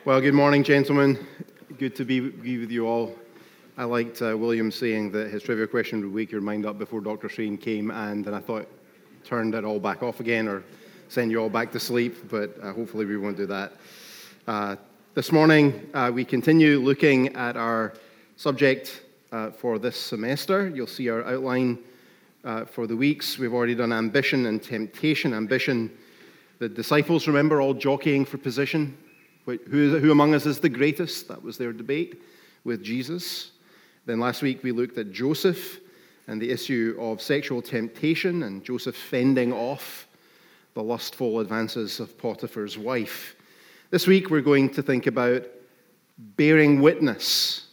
Well, good morning, gentlemen. Good to be with you all. I liked William saying that his trivia question would wake your mind up before Dr. Shane came, and then I thought turned it all back off again or send you all back to sleep, but hopefully we won't do that. This morning, we continue looking at our subject for this semester. You'll see our outline for the weeks. We've already done ambition and temptation. Ambition, the disciples, remember, all jockeying for position. Who among us is the greatest? That was their debate with Jesus. Then last week we looked at Joseph and the issue of sexual temptation and Joseph fending off the lustful advances of Potiphar's wife. This week we're going to think about bearing witness,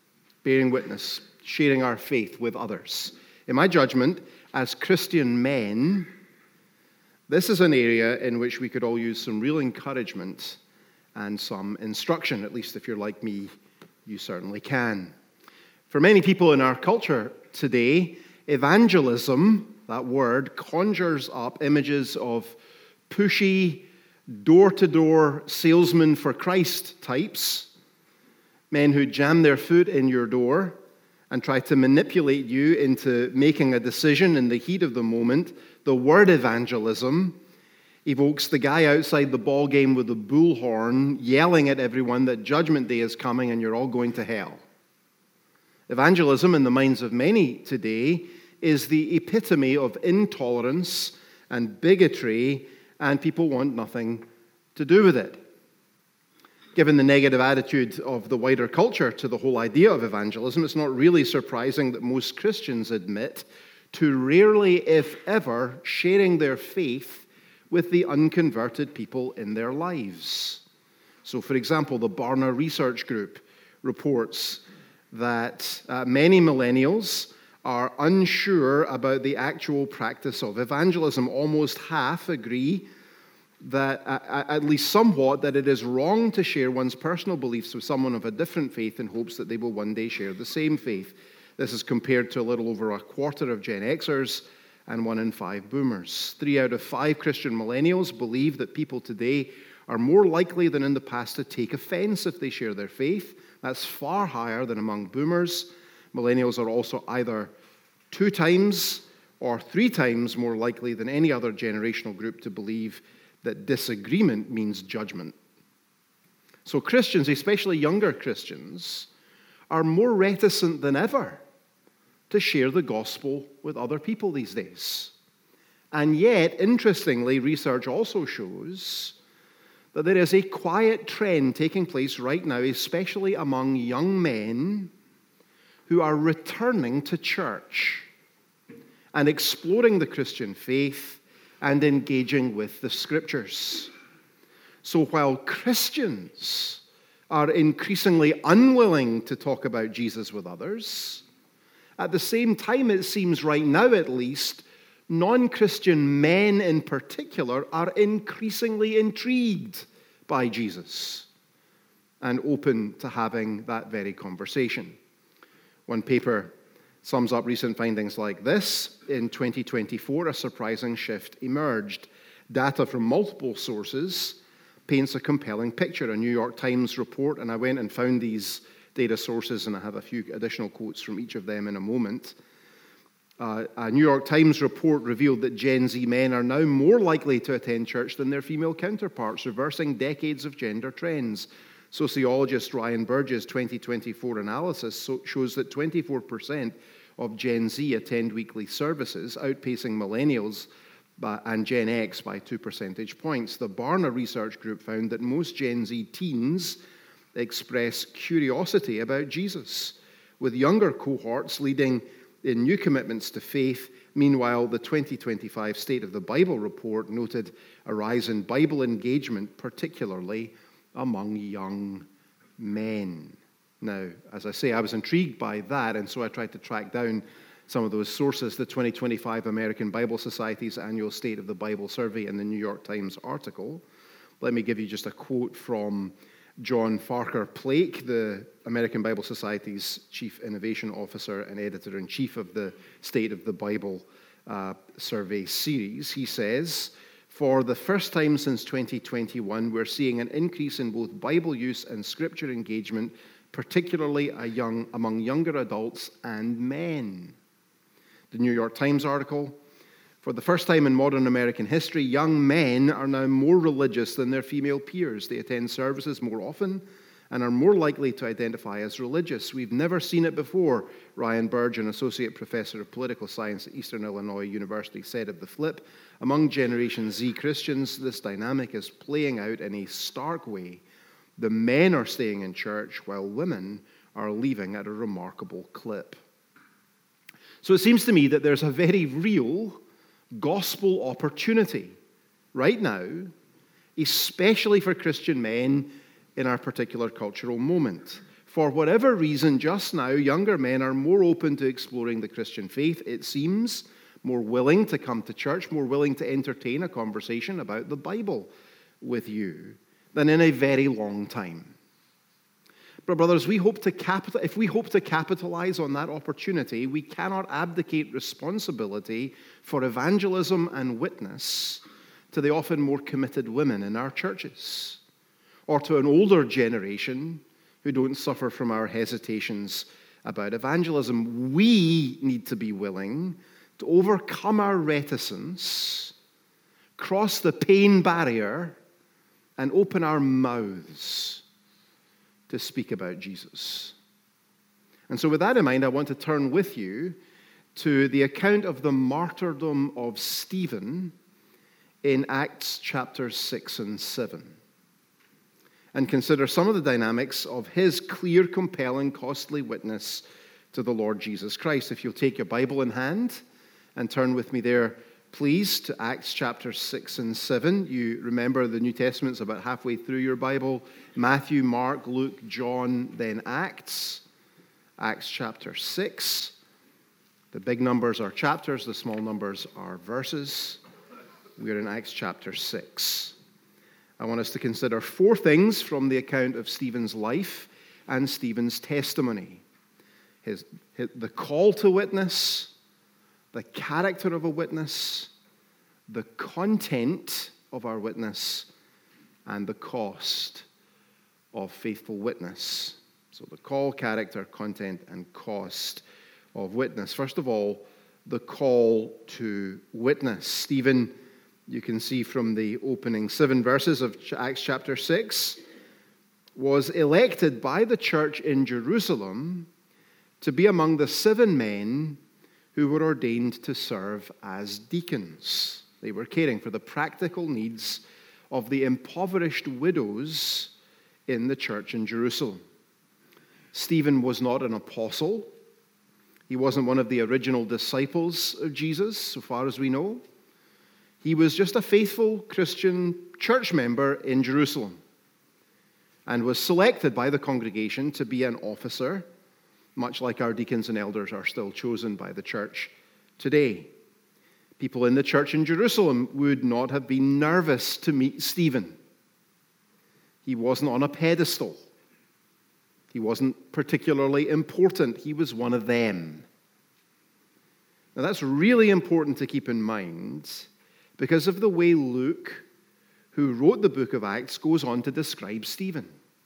sharing our faith with others. In my judgment, as Christian men, this is an area in which we could all use some real encouragement and some instruction. At least if you're like me, you certainly can. For many people in our culture today, evangelism, that word, conjures up images of pushy, door-to-door salesmen for Christ types, men who jam their foot in your door and try to manipulate you into making a decision in the heat of the moment. The word evangelism evokes the guy outside the ball game with the bullhorn yelling at everyone that Judgment Day is coming and you're all going to hell. Evangelism, in the minds of many today, is the epitome of intolerance and bigotry, and people want nothing to do with it. Given the negative attitude of the wider culture to the whole idea of evangelism, it's not really surprising that most Christians admit to rarely, if ever, sharing their faith with the unconverted people in their lives. So, for example, the Barna Research Group reports that many millennials are unsure about the actual practice of evangelism. Almost half agree that, at least somewhat, that it is wrong to share one's personal beliefs with someone of a different faith in hopes that they will one day share the same faith. This is compared to a little over a quarter of Gen Xers and 1 in 5 boomers. 3 out of 5 Christian millennials believe that people today are more likely than in the past to take offense if they share their faith. That's far higher than among boomers. Millennials are also either 2 times or 3 times more likely than any other generational group to believe that disagreement means judgment. So Christians, especially younger Christians, are more reticent than ever to share the gospel with other people these days. And yet, interestingly, research also shows that there is a quiet trend taking place right now, especially among young men who are returning to church and exploring the Christian faith and engaging with the Scriptures. So while Christians are increasingly unwilling to talk about Jesus with others, at the same time, it seems right now at least, non-Christian men in particular are increasingly intrigued by Jesus and open to having that very conversation. One paper sums up recent findings like this. In 2024, a surprising shift emerged. Data from multiple sources paints a compelling picture. A New York Times report, and I went and found these data sources, and I have a few additional quotes from each of them in a moment. A New York Times report revealed that Gen Z men are now more likely to attend church than their female counterparts, reversing decades of gender trends. Sociologist Ryan Burge's 2024 analysis shows that 24% of Gen Z attend weekly services, outpacing millennials and Gen X by 2 percentage points. The Barna Research Group found that most Gen Z teens express curiosity about Jesus, with younger cohorts leading in new commitments to faith. Meanwhile, the 2025 State of the Bible report noted a rise in Bible engagement, particularly among young men. Now, as I say, I was intrigued by that, and so I tried to track down some of those sources. The 2025 American Bible Society's annual State of the Bible survey and the New York Times article. Let me give you just a quote from John Farquhar Plake, the American Bible Society's Chief Innovation Officer and Editor-in-Chief of the State of the Bible survey series. He says, For the first time since 2021, we're seeing an increase in both Bible use and scripture engagement, particularly among younger adults and men. The New York Times article, for the first time in modern American history, young men are now more religious than their female peers. They attend services more often and are more likely to identify as religious. We've never seen it before, Ryan Burge, an associate professor of political science at Eastern Illinois University, said of the flip. Among Generation Z Christians, this dynamic is playing out in a stark way. The men are staying in church while women are leaving at a remarkable clip. So it seems to me that there's a very real gospel opportunity right now, especially for Christian men in our particular cultural moment. For whatever reason, just now, younger men are more open to exploring the Christian faith, it seems, more willing to come to church, more willing to entertain a conversation about the Bible with you than in a very long time. But brothers, if we hope to capitalize on that opportunity, we cannot abdicate responsibility for evangelism and witness to the often more committed women in our churches, or to an older generation who don't suffer from our hesitations about evangelism. We need to be willing to overcome our reticence, cross the pain barrier, and open our mouths to speak about Jesus. And so with that in mind, I want to turn with you to the account of the martyrdom of Stephen in Acts chapters 6 and 7. And consider some of the dynamics of his clear, compelling, costly witness to the Lord Jesus Christ. If you'll take your Bible in hand and turn with me there, please, to Acts chapter 6 and 7. You remember the New Testament's about halfway through your Bible. Matthew, Mark, Luke, John, then Acts. Acts chapter 6. The big numbers are chapters, the small numbers are verses. We're in Acts chapter 6. I want us to consider four things from the account of Stephen's life and Stephen's testimony. The call to witness, the character of a witness, the content of our witness, and the cost of faithful witness. So the call, character, content, and cost of witness. First of all, the call to witness. Stephen, you can see from the opening 7 verses of Acts chapter 6, was elected by the church in Jerusalem to be among the 7 men who were ordained to serve as deacons. They were caring for the practical needs of the impoverished widows in the church in Jerusalem. Stephen was not an apostle. He wasn't one of the original disciples of Jesus, so far as we know. He was just a faithful Christian church member in Jerusalem and was selected by the congregation to be an officer, much like our deacons and elders are still chosen by the church today. People in the church in Jerusalem would not have been nervous to meet Stephen. He wasn't on a pedestal. He wasn't particularly important. He was one of them. Now that's really important to keep in mind because of the way Luke, who wrote the book of Acts, goes on to describe Stephen.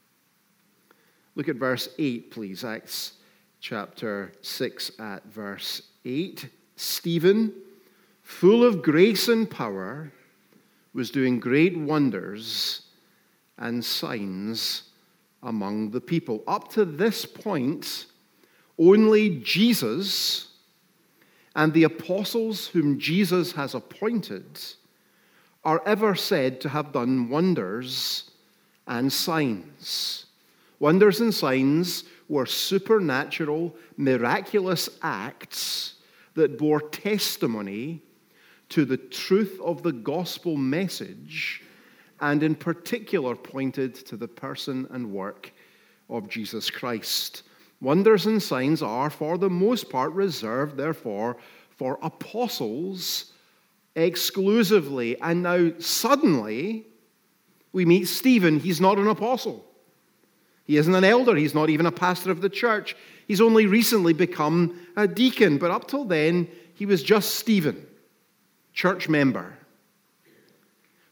Look at verse 8, please. Acts chapter 6 at verse 8. Stephen, full of grace and power, was doing great wonders and signs among the people. Up to this point, only Jesus and the apostles whom Jesus has appointed are ever said to have done wonders and signs. Wonders and signs were supernatural, miraculous acts that bore testimony to the truth of the gospel message and in particular pointed to the person and work of Jesus Christ. Wonders and signs are, for the most part, reserved, therefore, for apostles exclusively. And now, suddenly, we meet Stephen. He's not an apostle. He isn't an elder. He's not even a pastor of the church. He's only recently become a deacon. But up till then, he was just Stephen, church member.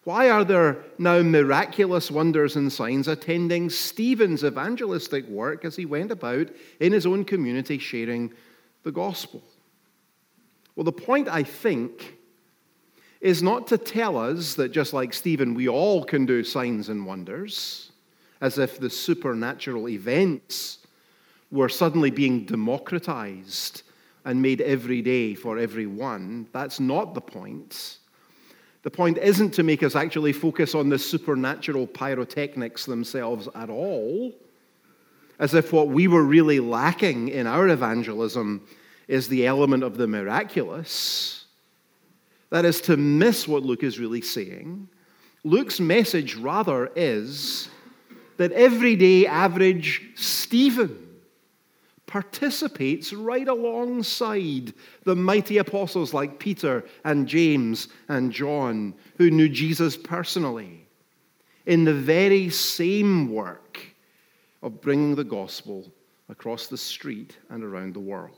Why are there now miraculous wonders and signs attending Stephen's evangelistic work as he went about in his own community sharing the gospel? Well, the point, I think, is not to tell us that just like Stephen, we all can do signs and wonders, as if the supernatural events were suddenly being democratized and made every day for everyone. That's not the point. The point isn't to make us actually focus on the supernatural pyrotechnics themselves at all, as if what we were really lacking in our evangelism is the element of the miraculous. That is to miss what Luke is really saying. Luke's message rather is that everyday average Stephen participates right alongside the mighty apostles like Peter and James and John, who knew Jesus personally, in the very same work of bringing the gospel across the street and around the world.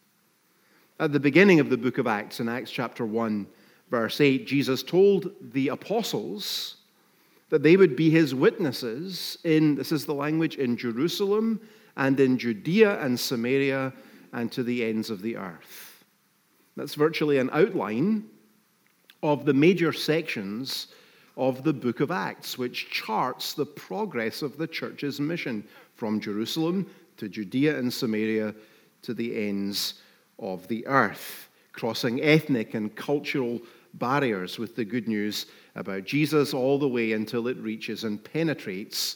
At the beginning of the book of Acts, in Acts chapter 1, verse 8, Jesus told the apostles that they would be his witnesses in, this is the language, in Jerusalem and in Judea and Samaria and to the ends of the earth. That's virtually an outline of the major sections of the book of Acts, which charts the progress of the church's mission from Jerusalem to Judea and Samaria to the ends of the earth, crossing ethnic and cultural barriers with the good news about Jesus all the way until it reaches and penetrates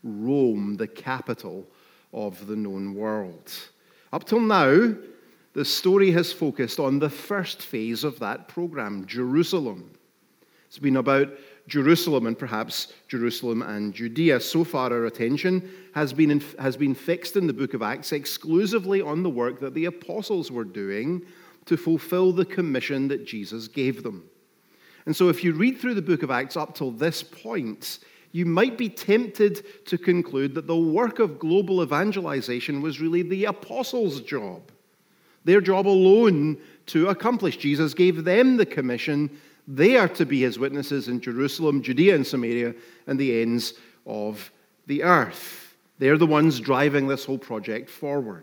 Rome, the capital of the known world. Up till now, the story has focused on the first phase of that program, Jerusalem. It's been about Jerusalem and perhaps Jerusalem and Judea. So far, our attention has been fixed in the book of Acts exclusively on the work that the apostles were doing to fulfill the commission that Jesus gave them. And so if you read through the book of Acts up till this point, you might be tempted to conclude that the work of global evangelization was really the apostles' job, their job alone to accomplish. Jesus gave them the commission. They are to be his witnesses in Jerusalem, Judea, and Samaria, and the ends of the earth. They're the ones driving this whole project forward.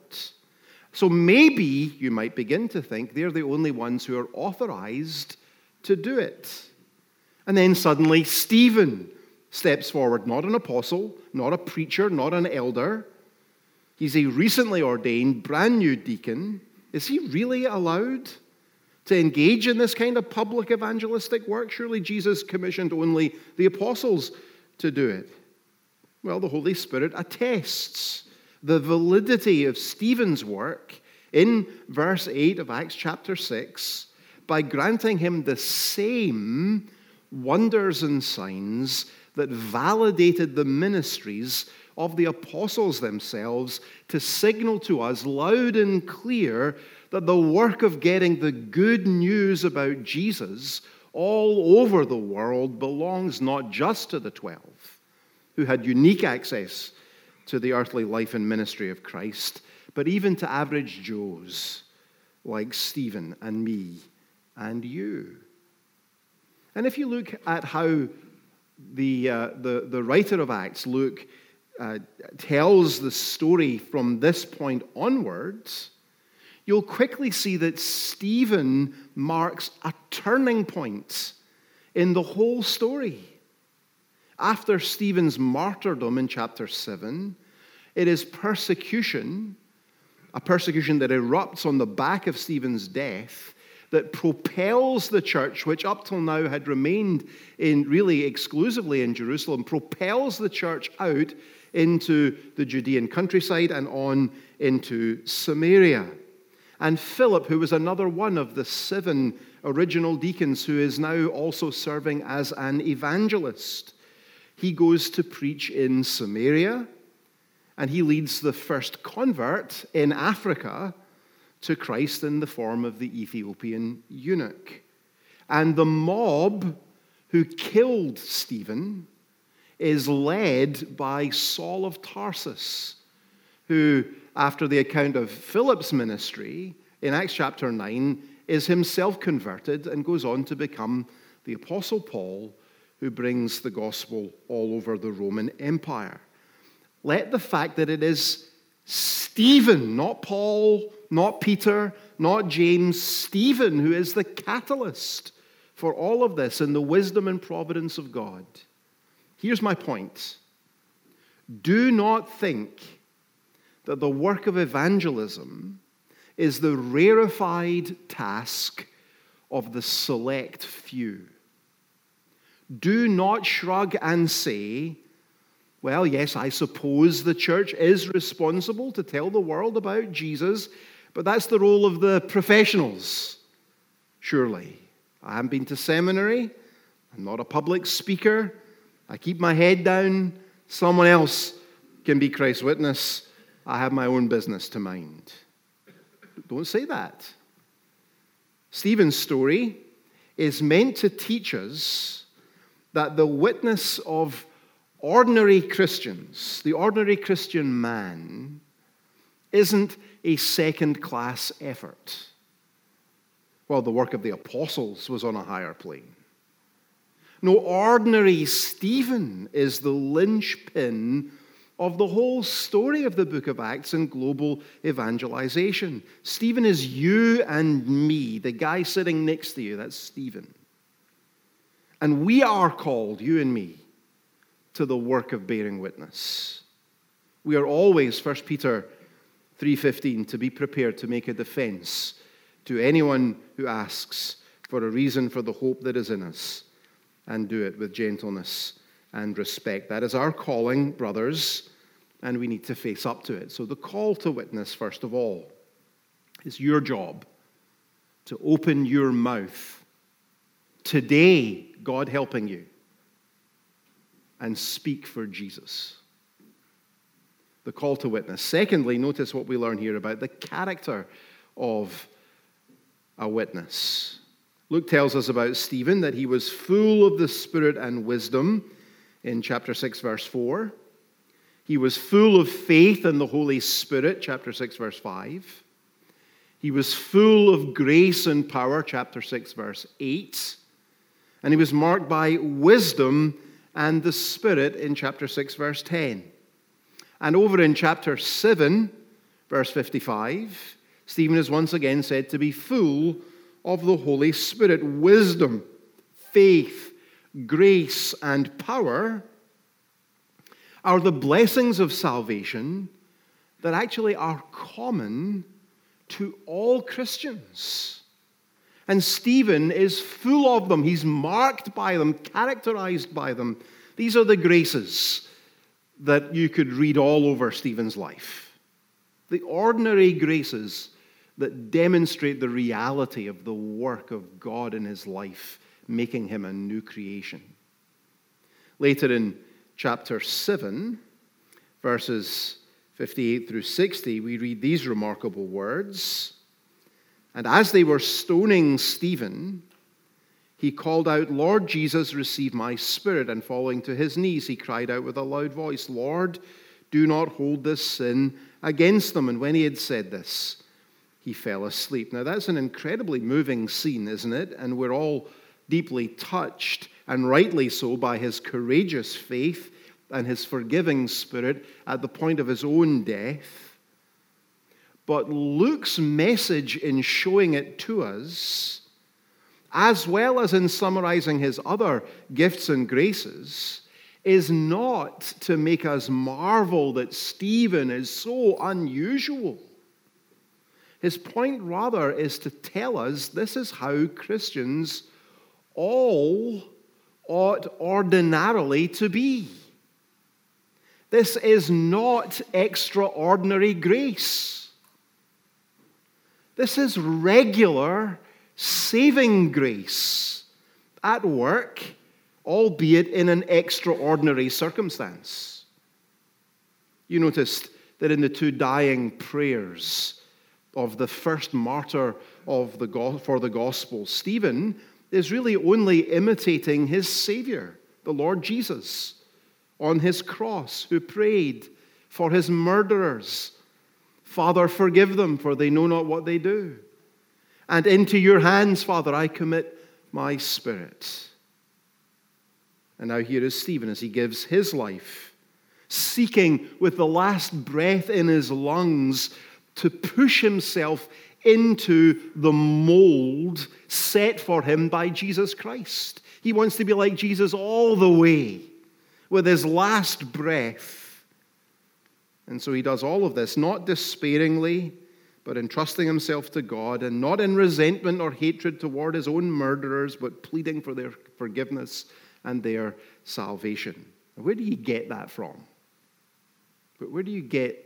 So maybe you might begin to think they're the only ones who are authorized to do it. And then suddenly Stephen steps forward, not an apostle, not a preacher, not an elder. He's a recently ordained, brand new deacon. Is he really allowed to engage in this kind of public evangelistic work? Surely Jesus commissioned only the apostles to do it. Well, the Holy Spirit attests the validity of Stephen's work in verse 8 of Acts chapter 6 by granting him the same wonders and signs that validated the ministries of the apostles themselves to signal to us loud and clear that the work of getting the good news about Jesus all over the world belongs not just to the 12, who had unique access to the earthly life and ministry of Christ, but even to average Joes like Stephen and me and you. And if you look at how the writer of Acts, Luke, tells the story from this point onwards, you'll quickly see that Stephen marks a turning point in the whole story. After Stephen's martyrdom in chapter 7, it is persecution, a persecution that erupts on the back of Stephen's death, that propels the church, which up till now had remained in really exclusively in Jerusalem, propels the church out into the Judean countryside and on into Samaria. And Philip, who was another one of the 7 original deacons who is now also serving as an evangelist, he goes to preach in Samaria, and he leads the first convert in Africa to Christ in the form of the Ethiopian eunuch. And the mob who killed Stephen is led by Saul of Tarsus, who, after the account of Philip's ministry in Acts chapter 9, is himself converted and goes on to become the Apostle Paul, who brings the gospel all over the Roman Empire. Let the fact that it is Stephen, not Paul, not Peter, not James, Stephen, who is the catalyst for all of this in the wisdom and providence of God. Here's my point. Do not think that the work of evangelism is the rarefied task of the select few. Do not shrug and say, well, yes, I suppose the church is responsible to tell the world about Jesus, but that's the role of the professionals, surely. I haven't been to seminary. I'm not a public speaker. I keep my head down. Someone else can be Christ's witness. I have my own business to mind. Don't say that. Stephen's story is meant to teach us that the witness of ordinary Christians, the ordinary Christian man, isn't a second-class effort. Well, the work of the apostles was on a higher plane. No, ordinary Stephen is the linchpin of the whole story of the book of Acts and global evangelization. Stephen is you and me, the guy sitting next to you. That's Stephen. And we are called, you and me, to the work of bearing witness. We are always, 1 Peter 3:15, to be prepared to make a defense to anyone who asks for a reason for the hope that is in us, and do it with gentleness and respect. That is our calling, brothers, and we need to face up to it. So the call to witness, first of all, is your job to open your mouth today, God helping you, and speak for Jesus. The call to witness. Secondly, notice what we learn here about the character of a witness. Luke tells us about Stephen that he was full of the Spirit and wisdom in chapter 6, verse 4. He was full of faith in the Holy Spirit, chapter 6, verse 5. He was full of grace and power, chapter 6, verse 8. And he was marked by wisdom and the Spirit in chapter 6, verse 10. And over in chapter 7, verse 55, Stephen is once again said to be full of the Holy Spirit. Wisdom, faith, grace, and power are the blessings of salvation that actually are common to all Christians. And Stephen is full of them. He's marked by them, characterized by them. These are the graces that you could read all over Stephen's life. The ordinary graces that demonstrate the reality of the work of God in his life, making him a new creation. Later in chapter 7, verses 58 through 60, we read these remarkable words. And as they were stoning Stephen, he called out, "Lord Jesus, receive my spirit." And falling to his knees, he cried out with a loud voice, "Lord, do not hold this sin against them." And when he had said this, he fell asleep. Now that's an incredibly moving scene, isn't it? And we're all deeply touched, and rightly so, by his courageous faith and his forgiving spirit at the point of his own death. But Luke's message in showing it to us, as well as in summarizing his other gifts and graces, is not to make us marvel that Stephen is so unusual. His point, rather, is to tell us this is how Christians all ought ordinarily to be. This is not extraordinary grace. This is regular saving grace at work, albeit in an extraordinary circumstance. You noticed that in the two dying prayers of the first martyr for the gospel, Stephen is really only imitating his Savior, the Lord Jesus, on his cross, who prayed for his murderers. "Father, forgive them, for they know not what they do. And into your hands, Father, I commit my spirit." And now here is Stephen as he gives his life, seeking with the last breath in his lungs to push himself into the mold set for him by Jesus Christ. He wants to be like Jesus all the way, with his last breath. And so he does all of this, not despairingly, but entrusting himself to God, and not in resentment or hatred toward his own murderers, but pleading for their forgiveness and their salvation. Where do you get that from? But where do you get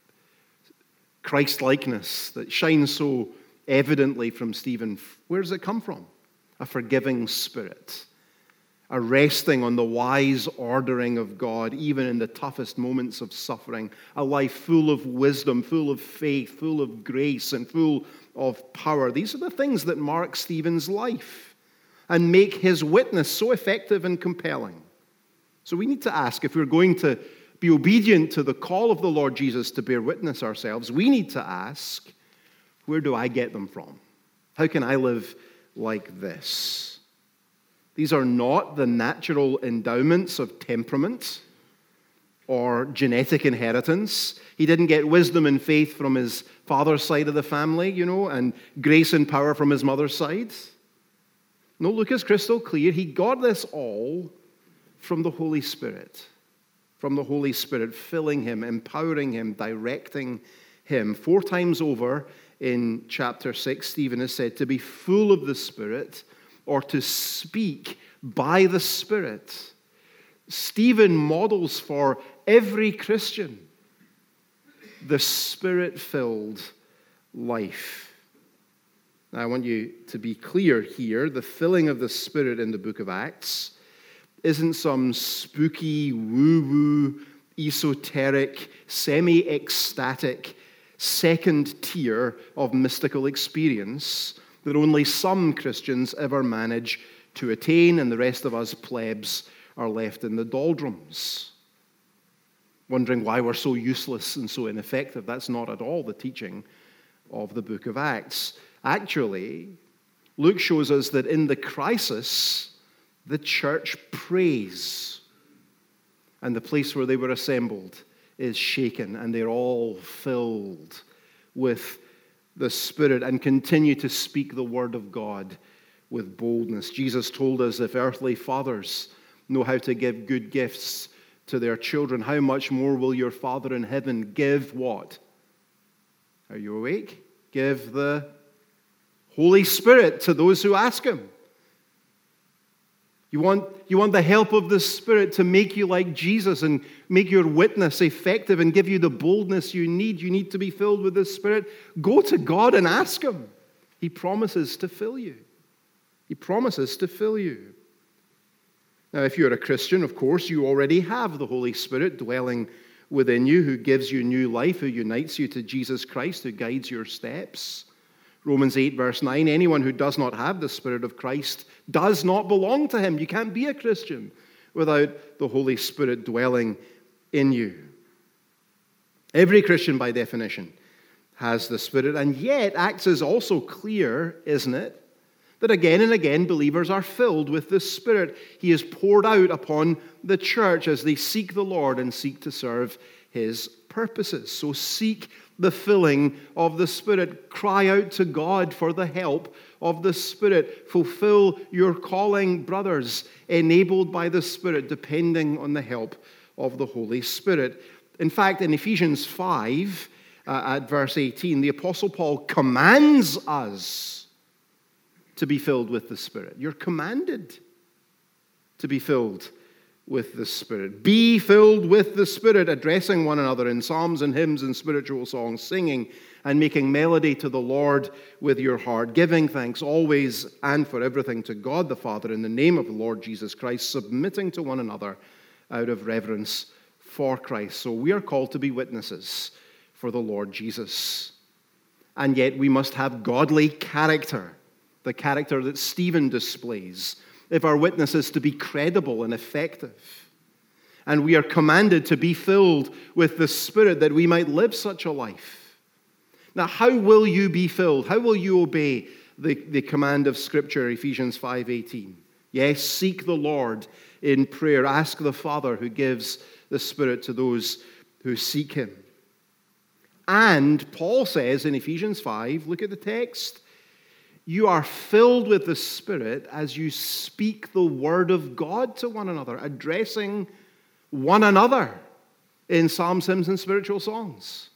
Christ-likeness that shines so evidently from Stephen? Where does it come from? A forgiving spirit, a resting on the wise ordering of God, even in the toughest moments of suffering, a life full of wisdom, full of faith, full of grace, and full of power. These are the things that mark Stephen's life and make his witness so effective and compelling. So we need to ask, if we're going to be obedient to the call of the Lord Jesus to bear witness ourselves, we need to ask, where do I get them from? How can I live like this? These are not the natural endowments of temperament or genetic inheritance. He didn't get wisdom and faith from his father's side of the family, and grace and power from his mother's side. No, Luke is crystal clear. He got this all from the Holy Spirit. From the Holy Spirit filling him, empowering him, directing him. 4 times over in chapter 6, Stephen is said to be full of the Spirit or to speak by the Spirit. Stephen models for every Christian the Spirit-filled life. Now, I want you to be clear here. The filling of the Spirit in the book of Acts isn't some spooky, woo-woo, esoteric, semi-ecstatic second tier of mystical experience that only some Christians ever manage to attain, and the rest of us plebs are left in the doldrums, wondering why we're so useless and so ineffective. That's not at all the teaching of the book of Acts. Actually, Luke shows us that in the crisis, the church prays, and the place where they were assembled is shaken, and they're all filled with the Spirit and continue to speak the word of God with boldness. Jesus told us, if earthly fathers know how to give good gifts to their children, how much more will your Father in heaven give what? Are you awake? Give the Holy Spirit to those who ask him. You want the help of the Spirit to make you like Jesus and make your witness effective and give you the boldness you need. You need to be filled with the Spirit. Go to God and ask him. He promises to fill you. He promises to fill you. Now, if you're a Christian, of course, you already have the Holy Spirit dwelling within you, who gives you new life, who unites you to Jesus Christ, who guides your steps. Romans 8, verse 9, anyone who does not have the Spirit of Christ does not belong to him. You can't be a Christian without the Holy Spirit dwelling in you. Every Christian, by definition, has the Spirit, and yet Acts is also clear, isn't it, that again and again believers are filled with the Spirit. He is poured out upon the church as they seek the Lord and seek to serve his purposes. So seek the filling of the Spirit. Cry out to God for the help of the Spirit. Fulfill your calling, brothers, enabled by the Spirit, depending on the help of the Holy Spirit. In fact, in Ephesians 5, at verse 18, the Apostle Paul commands us to be filled with the Spirit. You're commanded to be filled with the Spirit. Be filled with the Spirit, addressing one another in psalms and hymns and spiritual songs, singing and making melody to the Lord with your heart, giving thanks always and for everything to God the Father in the name of the Lord Jesus Christ, submitting to one another out of reverence for Christ. So we are called to be witnesses for the Lord Jesus. And yet we must have godly character, the character that Stephen displays, if our witness is to be credible and effective. And we are commanded to be filled with the Spirit that we might live such a life. Now, how will you be filled? How will you obey the command of Scripture, Ephesians 5:18? Yes, seek the Lord in prayer. Ask the Father who gives the Spirit to those who seek him. And Paul says in Ephesians 5, look at the text, you are filled with the Spirit as you speak the word of God to one another, addressing one another in psalms, hymns, and spiritual songs.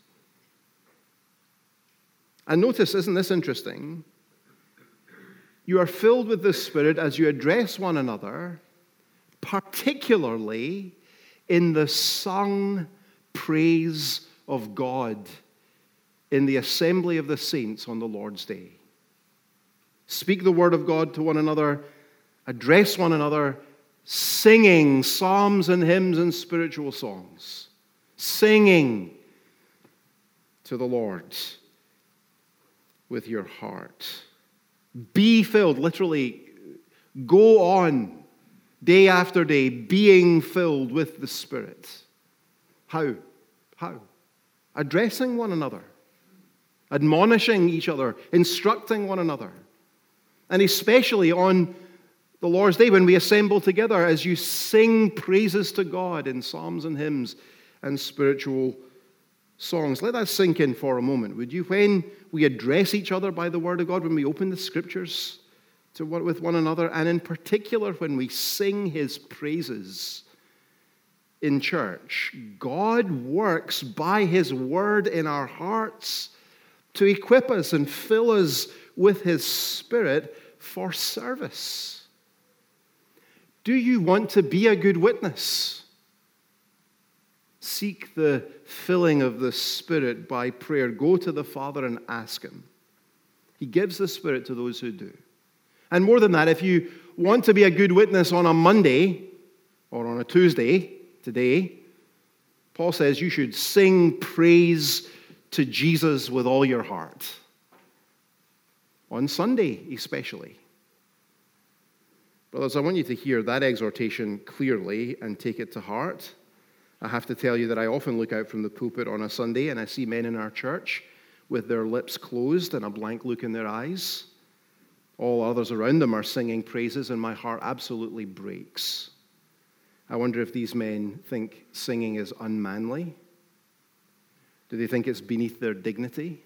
And notice, isn't this interesting? You are filled with the Spirit as you address one another, particularly in the sung praise of God in the assembly of the saints on the Lord's day. Speak the word of God to one another, address one another, singing psalms and hymns and spiritual songs. Singing to the Lord with your heart. Be filled, literally, go on day after day, being filled with the Spirit. How? How? Addressing one another, admonishing each other, instructing one another. And especially on the Lord's Day when we assemble together as you sing praises to God in psalms and hymns and spiritual songs. Let that sink in for a moment, would you? When we address each other by the word of God, when we open the scriptures with one another, and in particular when we sing his praises in church, God works by his word in our hearts to equip us and fill us with his Spirit for service. Do you want to be a good witness? Seek the filling of the Spirit by prayer. Go to the Father and ask him. He gives the Spirit to those who do. And more than that, if you want to be a good witness on a Monday or on a Tuesday, today, Paul says you should sing praise to Jesus with all your heart. On Sunday, especially. Brothers, I want you to hear that exhortation clearly and take it to heart. I have to tell you that I often look out from the pulpit on a Sunday and I see men in our church with their lips closed and a blank look in their eyes. All others around them are singing praises and my heart absolutely breaks. I wonder if these men think singing is unmanly. Do they think it's beneath their dignity?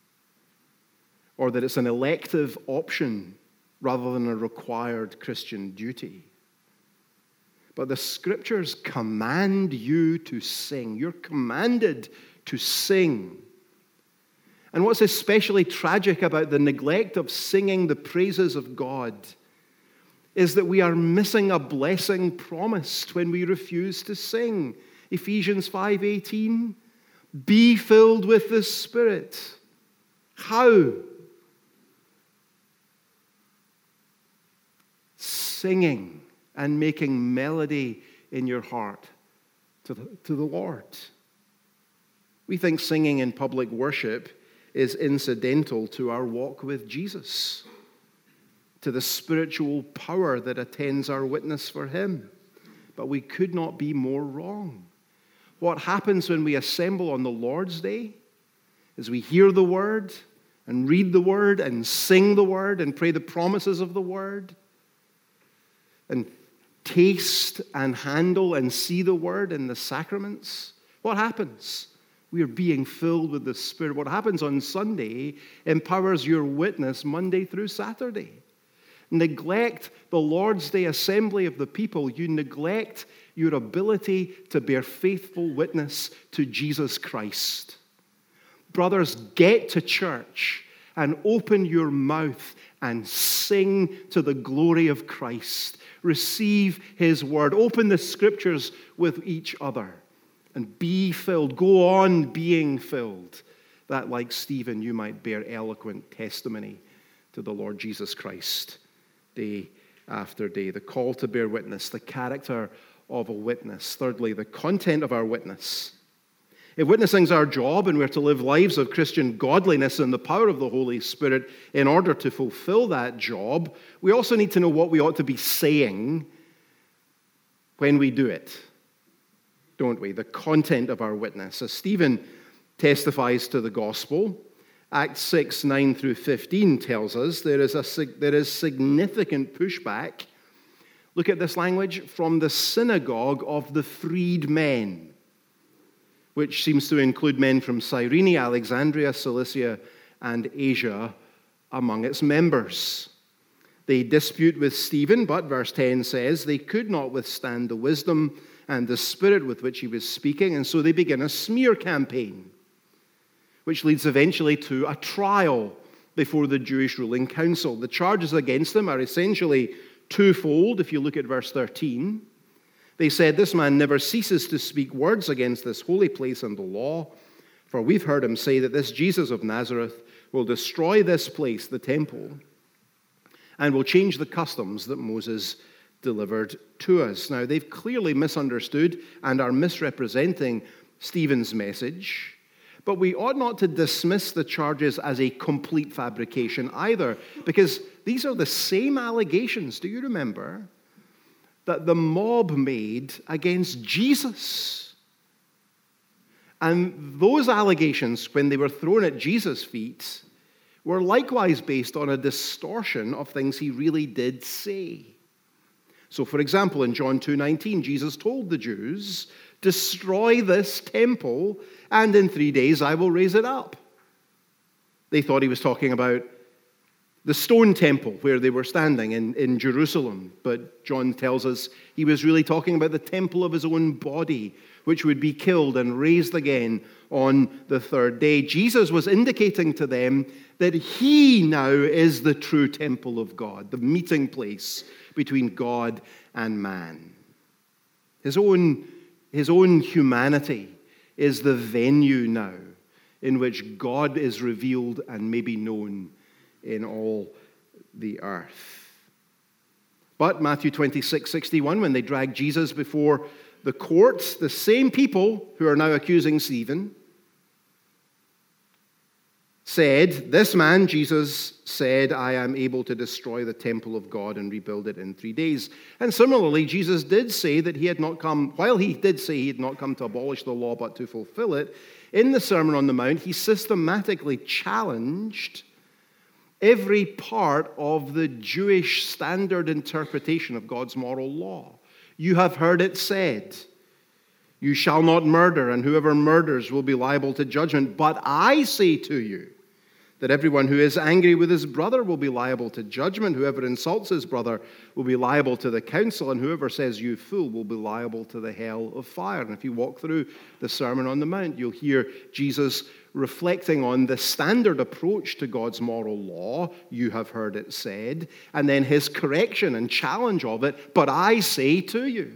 Or that it's an elective option rather than a required Christian duty? But the Scriptures command you to sing. You're commanded to sing. And what's especially tragic about the neglect of singing the praises of God is that we are missing a blessing promised when we refuse to sing. Ephesians 5:18, be filled with the Spirit. How? Singing and making melody in your heart to the Lord. We think singing in public worship is incidental to our walk with Jesus, to the spiritual power that attends our witness for him. But we could not be more wrong. What happens when we assemble on the Lord's Day is we hear the word and read the word and sing the word and pray the promises of the word and taste and handle and see the word in the sacraments. What happens? We are being filled with the Spirit. What happens on Sunday empowers your witness Monday through Saturday. Neglect the Lord's Day assembly of the people, you neglect your ability to bear faithful witness to Jesus Christ. Brothers, get to church and open your mouth and sing to the glory of Christ. Receive his word. Open the scriptures with each other and be filled. Go on being filled, that like Stephen you might bear eloquent testimony to the Lord Jesus Christ day after day. The call to bear witness, the character of a witness. Thirdly, the content of our witness. If witnessing is our job and we're to live lives of Christian godliness in the power of the Holy Spirit in order to fulfill that job, we also need to know what we ought to be saying when we do it, don't we? The content of our witness. As Stephen testifies to the gospel, Acts 6, 9 through 15 tells us there is significant pushback. Look at this language, from the synagogue of the freedmen, which seems to include men from Cyrene, Alexandria, Cilicia, and Asia among its members. They dispute with Stephen, but verse 10 says they could not withstand the wisdom and the spirit with which he was speaking, and so they begin a smear campaign, which leads eventually to a trial before the Jewish ruling council. The charges against them are essentially twofold, if you look at verse 13. They said, "This man never ceases to speak words against this holy place and the law, for we've heard him say that this Jesus of Nazareth will destroy this place, the temple, and will change the customs that Moses delivered to us." Now, they've clearly misunderstood and are misrepresenting Stephen's message, but we ought not to dismiss the charges as a complete fabrication either, because these are the same allegations, do you remember, that the mob made against Jesus. And those allegations, when they were thrown at Jesus' feet, were likewise based on a distortion of things he really did say. So, for example, in John 2:19, Jesus told the Jews, "Destroy this temple, and in 3 days I will raise it up." They thought he was talking about the stone temple where they were standing in Jerusalem. But John tells us he was really talking about the temple of his own body, which would be killed and raised again on the third day. Jesus was indicating to them that he now is the true temple of God, the meeting place between God and man. His own humanity is the venue now in which God is revealed and may be known in all the earth. But Matthew 26:61, when they drag Jesus before the courts, the same people who are now accusing Stephen said, "This man, Jesus, said, I am able to destroy the temple of God and rebuild it in 3 days." And similarly, Jesus did say that he had not come, while he did say he had not come to abolish the law but to fulfill it, in the Sermon on the Mount, he systematically challenged every part of the Jewish standard interpretation of God's moral law. You have heard it said, "You shall not murder, and whoever murders will be liable to judgment. But I say to you that everyone who is angry with his brother will be liable to judgment. Whoever insults his brother will be liable to the council, and whoever says 'you fool' will be liable to the hell of fire." And if you walk through the Sermon on the Mount, you'll hear Jesus reflecting on the standard approach to God's moral law, "You have heard it said," and then his correction and challenge of it, "But I say to you."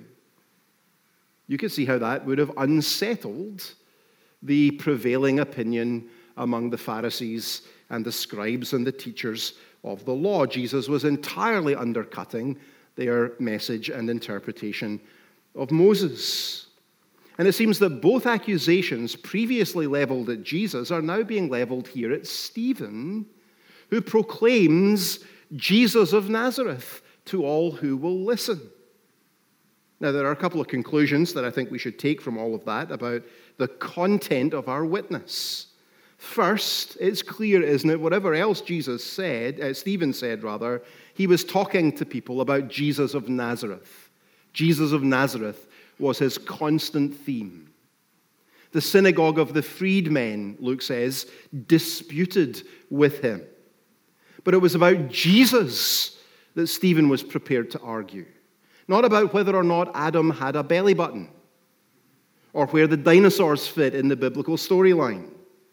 You can see how that would have unsettled the prevailing opinion among the Pharisees and the scribes and the teachers of the law. Jesus was entirely undercutting their message and interpretation of Moses. And it seems that both accusations previously leveled at Jesus are now being leveled here at Stephen, who proclaims Jesus of Nazareth to all who will listen. Now, there are a couple of conclusions that I think we should take from all of that about the content of our witness. First, it's clear, isn't it, whatever else Stephen said, he was talking to people about Jesus of Nazareth. Jesus of Nazareth was his constant theme. The synagogue of the freedmen, Luke says, disputed with him. But it was about Jesus that Stephen was prepared to argue, not about whether or not Adam had a belly button or where the dinosaurs fit in the biblical storyline.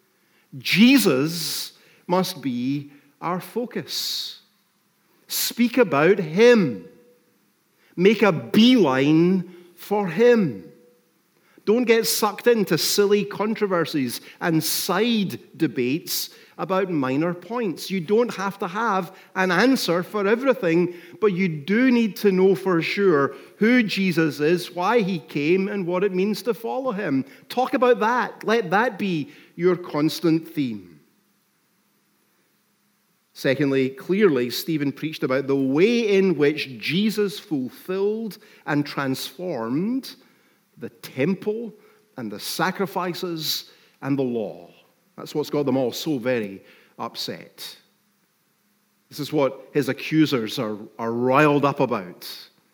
Jesus must be our focus. Speak about him. Make a beeline for him. Don't get sucked into silly controversies and side debates about minor points. You don't have to have an answer for everything, but you do need to know for sure who Jesus is, why he came, and what it means to follow him. Talk about that. Let that be your constant theme. Secondly, clearly, Stephen preached about the way in which Jesus fulfilled and transformed the temple and the sacrifices and the law. That's what's got them all so very upset. This is what his accusers are riled up about.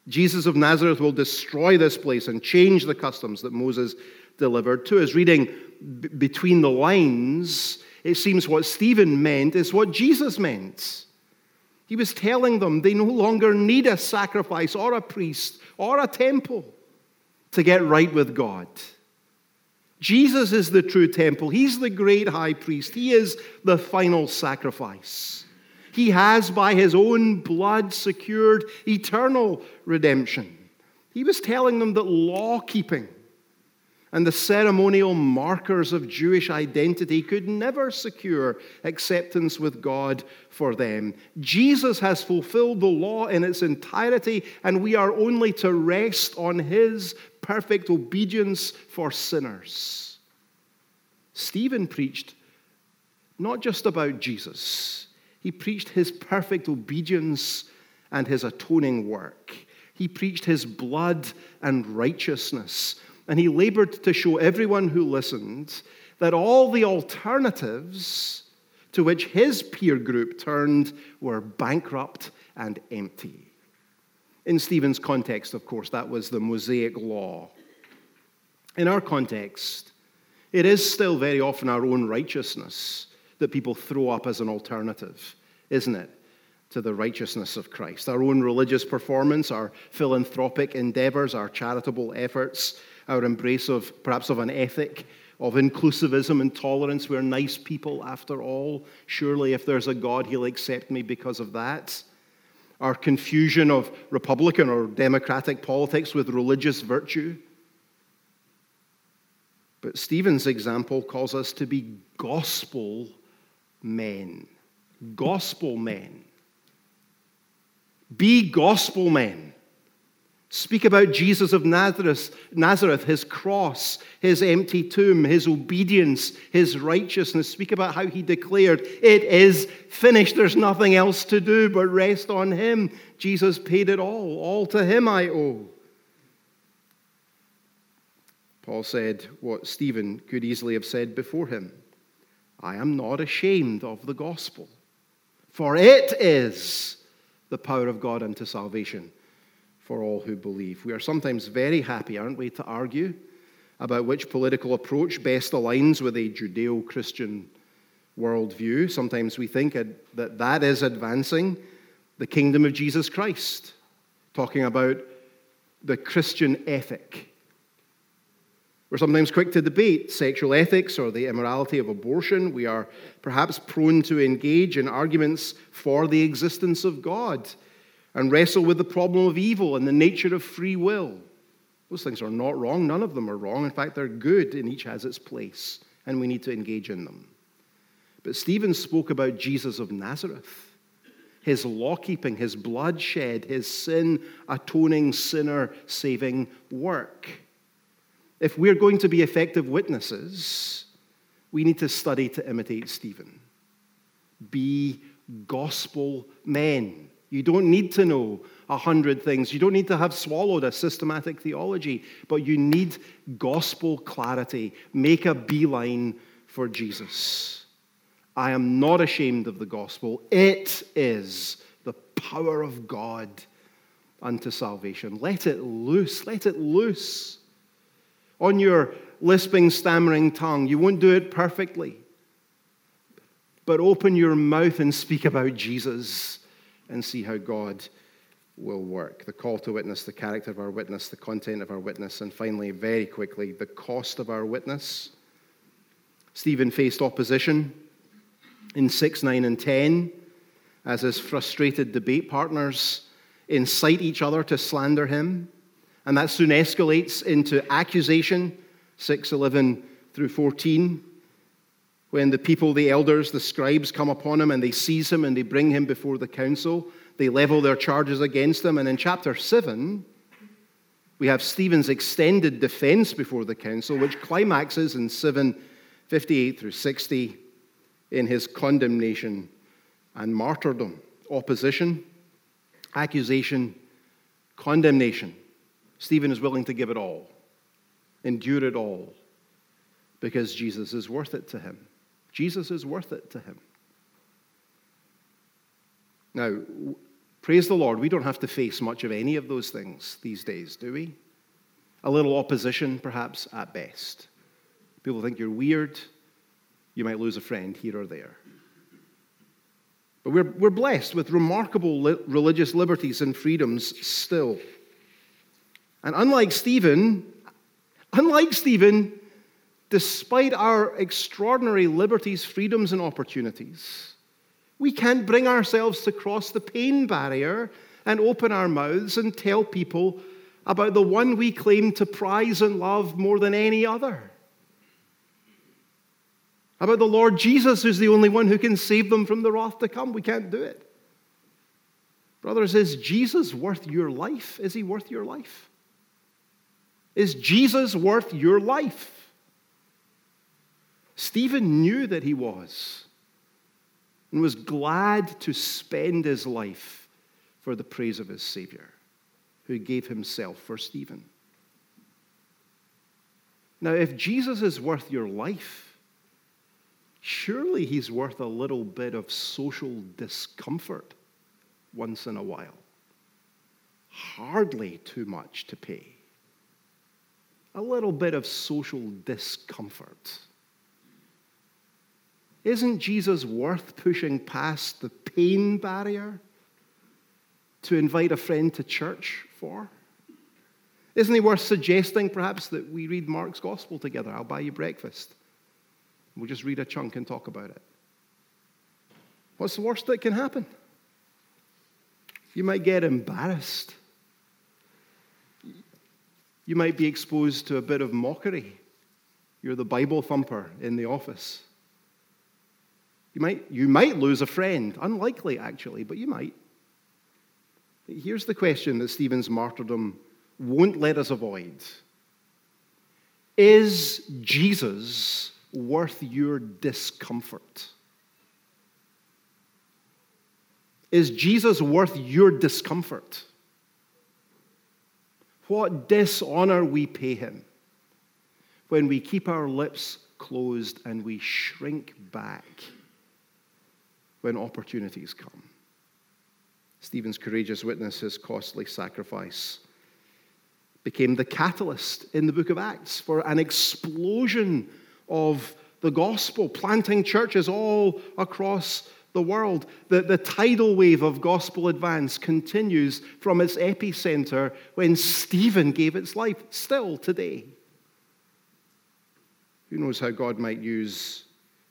Jesus of Nazareth will destroy this place and change the customs that Moses delivered to us. Reading between the lines, it seems what Stephen meant is what Jesus meant. He was telling them they no longer need a sacrifice or a priest or a temple to get right with God. Jesus is the true temple. He's the great high priest. He is the final sacrifice. He has, by his own blood, secured eternal redemption. He was telling them that law-keeping and the ceremonial markers of Jewish identity could never secure acceptance with God for them. Jesus has fulfilled the law in its entirety, and we are only to rest on his perfect obedience for sinners. Stephen preached not just about Jesus. He preached his perfect obedience and his atoning work. He preached his blood and righteousness. And he labored to show everyone who listened that all the alternatives to which his peer group turned were bankrupt and empty. In Stephen's context, of course, that was the Mosaic law. In our context, it is still very often our own righteousness that people throw up as an alternative, isn't it, to the righteousness of Christ? Our own religious performance, our philanthropic endeavors, our charitable efforts, our embrace of perhaps of an ethic of inclusivism and tolerance. We're nice people after all. Surely if there's a God, he'll accept me because of that. Our confusion of Republican or democratic politics with religious virtue. But Stephen's example calls us to be gospel men. Gospel men. Be gospel men. Speak about Jesus of Nazareth, his cross, his empty tomb, his obedience, his righteousness. Speak about how he declared, it is finished. There's nothing else to do but rest on him. Jesus paid it all. All to him I owe. Paul said what Stephen could easily have said before him. I am not ashamed of the gospel, for it is the power of God unto salvation for all who believe. We are sometimes very happy, aren't we, to argue about which political approach best aligns with a Judeo-Christian worldview. Sometimes we think that is advancing the kingdom of Jesus Christ, talking about the Christian ethic. We're sometimes quick to debate sexual ethics or the immorality of abortion. We are perhaps prone to engage in arguments for the existence of God and wrestle with the problem of evil and the nature of free will. Those things are not wrong. None of them are wrong. In fact, they're good, and each has its place, and we need to engage in them. But Stephen spoke about Jesus of Nazareth, his law-keeping, his bloodshed, his sin-atoning, sinner-saving work. If we're going to be effective witnesses, we need to study to imitate Stephen. Be gospel men. You don't need to know 100 things. You don't need to have swallowed a systematic theology, but you need gospel clarity. Make a beeline for Jesus. I am not ashamed of the gospel. It is the power of God unto salvation. Let it loose. Let it loose. On your lisping, stammering tongue. You won't do it perfectly. But open your mouth and speak about Jesus and see how God will work. The call to witness, the character of our witness, the content of our witness, and finally, very quickly, the cost of our witness. Stephen faced opposition in 6, 9, and 10 as his frustrated debate partners incite each other to slander him. And that soon escalates into accusation, 6, 11 through 14, when the people, the elders, the scribes come upon him and they seize him and they bring him before the council. They level their charges against him. And in chapter 7, we have Stephen's extended defense before the council, which climaxes in 7:58 through 60 in his condemnation and martyrdom. Opposition, accusation, condemnation. Stephen is willing to give it all, endure it all, because Jesus is worth it to him. Jesus is worth it to him. Now, Praise the Lord, we don't have to face much of any of those things these days, do we? A little opposition, perhaps, at best. People think you're weird. You might lose a friend here or there. But we're blessed with remarkable religious liberties and freedoms still. And unlike Stephen, despite our extraordinary liberties, freedoms, and opportunities, we can't bring ourselves to cross the pain barrier and open our mouths and tell people about the one we claim to prize and love more than any other. About the Lord Jesus, who's the only one who can save them from the wrath to come. We can't do it. Brothers, is Jesus worth your life? Is he worth your life? Is Jesus worth your life? Stephen knew that he was and was glad to spend his life for the praise of his Savior, who gave himself for Stephen. Now, if Jesus is worth your life, surely he's worth a little bit of social discomfort once in a while. Hardly too much to pay. A little bit of social discomfort. Isn't Jesus worth pushing past the pain barrier to invite a friend to church for? Isn't he worth suggesting perhaps that we read Mark's Gospel together? I'll buy you breakfast. We'll just read a chunk and talk about it. What's the worst that can happen? You might get embarrassed. You might be exposed to a bit of mockery. You're the Bible thumper in the office. You might lose a friend. Unlikely, actually, but you might. Here's the question that Stephen's martyrdom won't let us avoid. Is Jesus worth your discomfort? Is Jesus worth your discomfort? What dishonor we pay him when we keep our lips closed and we shrink back when opportunities come. Stephen's courageous witness, his costly sacrifice, became the catalyst in the book of Acts for an explosion of the gospel, planting churches all across the world. The tidal wave of gospel advance continues from its epicenter when Stephen gave its life, still today. Who knows how he might use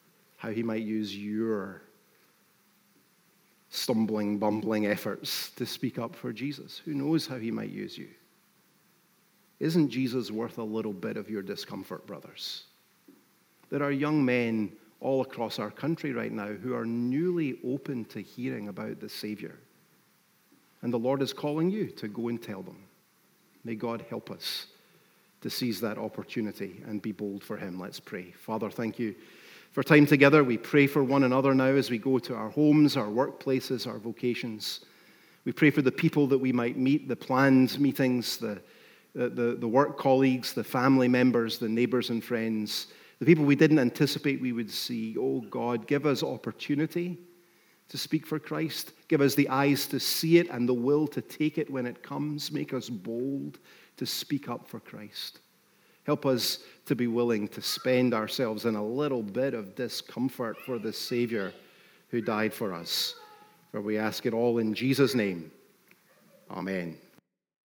your stumbling, bumbling efforts to speak up for Jesus? Who knows how he might use you? Isn't Jesus worth a little bit of your discomfort, brothers? There are young men all across our country right now who are newly open to hearing about the Savior. And the Lord is calling you to go and tell them. May God help us to seize that opportunity and be bold for him. Let's pray. Father, thank you for time together. We pray for one another now as we go to our homes, our workplaces, our vocations. We pray for the people that we might meet, the planned meetings, the work colleagues, the family members, the neighbors and friends, the people we didn't anticipate we would see. Oh God, give us opportunity to speak for Christ. Give us the eyes to see it and the will to take it when it comes. Make us bold to speak up for Christ. Help us to be willing to spend ourselves in a little bit of discomfort for the Savior who died for us. For we ask it all in Jesus' name. Amen.